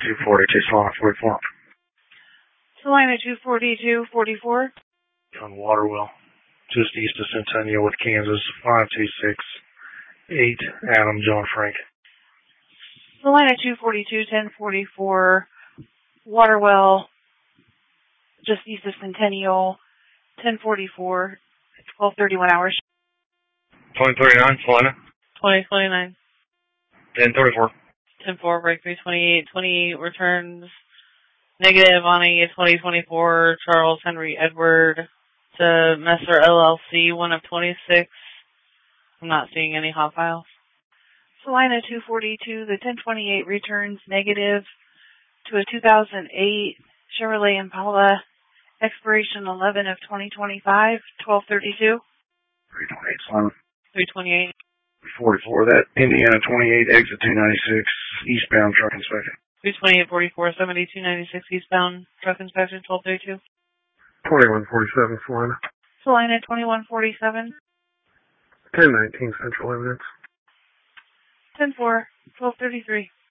242, Solana 44. Salina 242-44. On Waterwell, just east of Centennial with Kansas, 5268, Adam John Frank. Salina 242-1044. Waterwell, just east of Centennial, 1044, 12:31 hours. 2039, Salina. 2029. 1034. 10-4, break 328. 28 returns negative on a 2024 Charles Henry Edward to Messer LLC, 1 of 26. I'm not seeing any hot files. Salina 242, the 1028 returns negative to a 2008 Chevrolet Impala, expiration 11 of 2025, 12:32. 328, Salina. 328. 44, that Indiana 28, exit 296, eastbound truck inspection. 328-44, 7296 eastbound, truck inspection, 1232. 2147, Salina. Salina 2147. 1019, central evidence. 10-4, 1233.